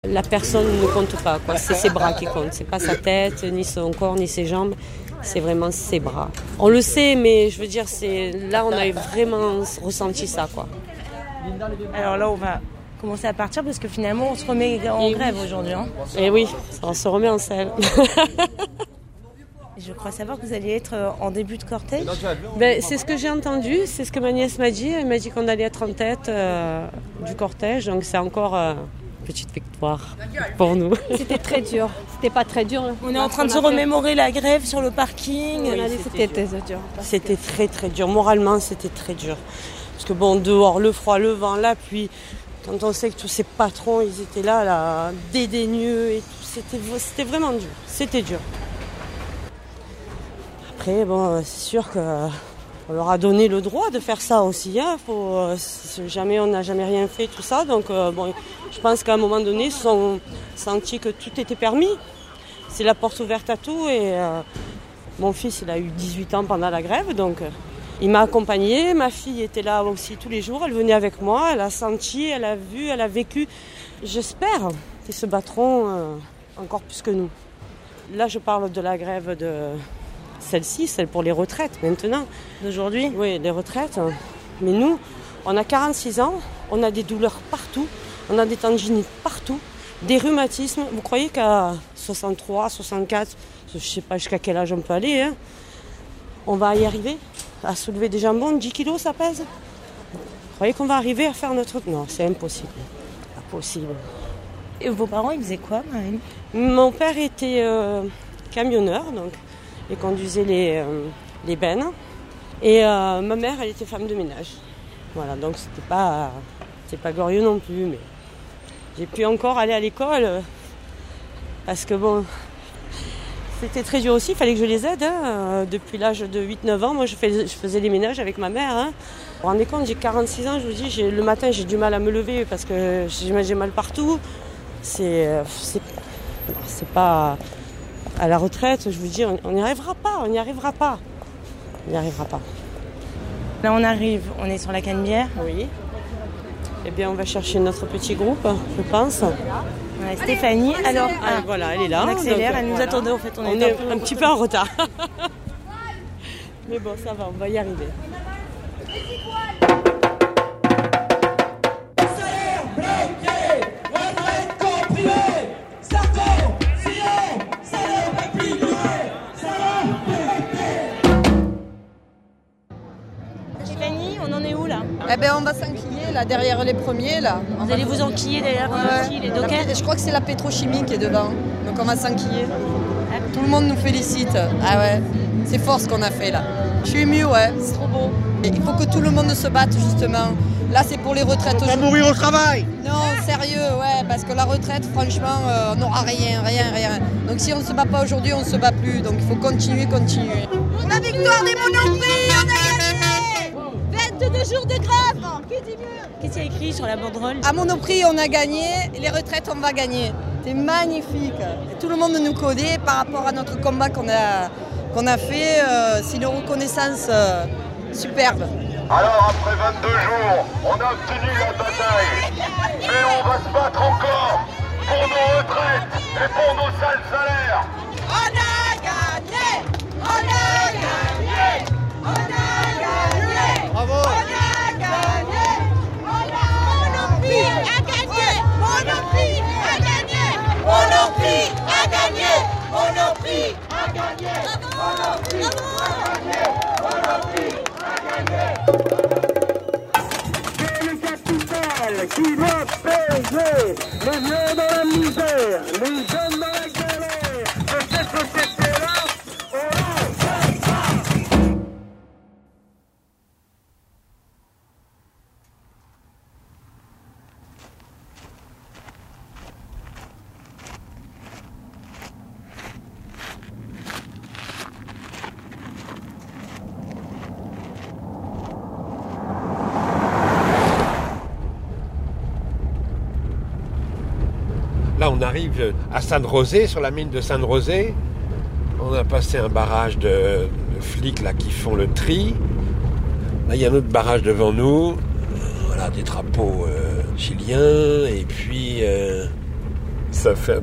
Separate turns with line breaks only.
la personne ne compte pas, quoi. C'est ses bras qui comptent. C'est pas sa tête, ni son corps, ni ses jambes. C'est vraiment ses bras. On le sait, mais je veux dire, là, on a vraiment ressenti ça, quoi.
Alors là, on va commencer à partir parce que finalement, on se remet en grève aujourd'hui. Hein.
Et oui, on se remet en selle.
Je crois savoir que vous alliez être en début de cortège.
C'est ce que j'ai entendu, c'est ce que ma nièce m'a dit. Elle m'a dit qu'on allait être en tête du cortège, donc c'est encore une petite victoire pour nous.
C'était très dur, c'était pas très dur.
On est en train de se remémorer la grève sur le parking.
Oui,
c'était très dur.
C'était très très dur, moralement c'était très dur. Parce que bon, dehors, le froid, le vent, la pluie, quand on sait que tous ces patrons, ils étaient là dédaigneux et tout, c'était vraiment dur, c'était dur. Après, bon, c'est sûr qu'on leur a donné le droit de faire ça aussi. Hein. On n'a jamais rien fait, tout ça. Donc, je pense qu'à un moment donné, ils se sont sentis que tout était permis. C'est la porte ouverte à tout. Et mon fils, il a eu 18 ans pendant la grève. Donc, il m'a accompagnée. Ma fille était là aussi tous les jours. Elle venait avec moi. Elle a senti, elle a vu, elle a vécu. J'espère qu'ils se battront encore plus que nous. Là, je parle de la grève de... Celle-ci, celle pour les retraites maintenant.
D'aujourd'hui ?
Oui, les retraites. Mais nous, on a 46 ans, on a des douleurs partout, on a des tendinites partout, des rhumatismes. Vous croyez qu'à 63, 64, je ne sais pas jusqu'à quel âge on peut aller, hein, on va y arriver à soulever des jambons, 10 kilos ça pèse. Vous croyez qu'on va arriver à faire notre... Non, c'est impossible. Impossible.
Et vos parents, ils faisaient quoi, Marine ?
Mon père était camionneur, donc... Il conduisait les bennes. Et ma mère, elle était femme de ménage. Voilà, donc c'était pas glorieux non plus. Mais j'ai pu encore aller à l'école parce que bon, c'était très dur aussi. Il fallait que je les aide. Hein. Depuis l'âge de 8-9 ans, moi je faisais les ménages avec ma mère. Hein. Vous vous rendez compte, j'ai 46 ans, je vous dis, le matin j'ai du mal à me lever parce que j'ai mal partout. C'est pas... À la retraite, je vous dis, on n'y arrivera pas.
Là, on arrive, on est sur la Canebière.
Oui. Eh bien, on va chercher notre petit groupe, je pense.
Ouais, Stéphanie, alors...
voilà, elle est là.
On accélère,
donc,
elle nous attendait, en fait.
On est un petit peu en retard. Mais bon, ça va, on va y arriver.
Eh ben on va s'enquiller là derrière les premiers là.
Vous allez vous enquiller derrière les dockers ?
Je crois que c'est la pétrochimie qui est devant. Donc on va s'enquiller. Tout le monde nous félicite. Ah ouais, c'est fort ce qu'on a fait là. Je suis émue, ouais, c'est trop beau. Et il faut que tout le monde se batte justement. Là c'est pour les retraites.
On va mourir au travail.
Non, sérieux, ouais, parce que la retraite, franchement, on n'aura rien. Donc si on ne se bat pas aujourd'hui, on ne se bat plus. Donc il faut continuer.
La victoire des Monoprix, on a gagné. 22 jours de grève, qui dit mieux ?
Qu'est-ce qu'il y a écrit sur la banderole ?
À Monoprix, on a gagné, et les retraites, on va gagner. C'est magnifique. Et tout le monde nous connaît par rapport à notre combat qu'on a fait. C'est une reconnaissance superbe.
Alors, après 22 jours, on a obtenu la bataille. Mais on va se battre encore pour nos retraites et pour nos sales salaires.
On a gagné ! On a gagné ! On a gagné !
Bravo.
On a gagné ! Monoprix a gagné ! Monoprix a gagné ! Monoprix a gagné ! Monoprix a gagné ! Monoprix a gagné ! Monoprix a gagné !
C'est le capital qui va payer les vieux dans la misère, les jeunes dans la galère. Et cette société-là, on la fait pas.
Là, on arrive à Sainte-Rosée, sur la mine de Sainte-Rosée. On a passé un barrage de flics là, qui font le tri. Là, il y a un autre barrage devant nous. Voilà, des drapeaux chiliens. Et puis, Ça fait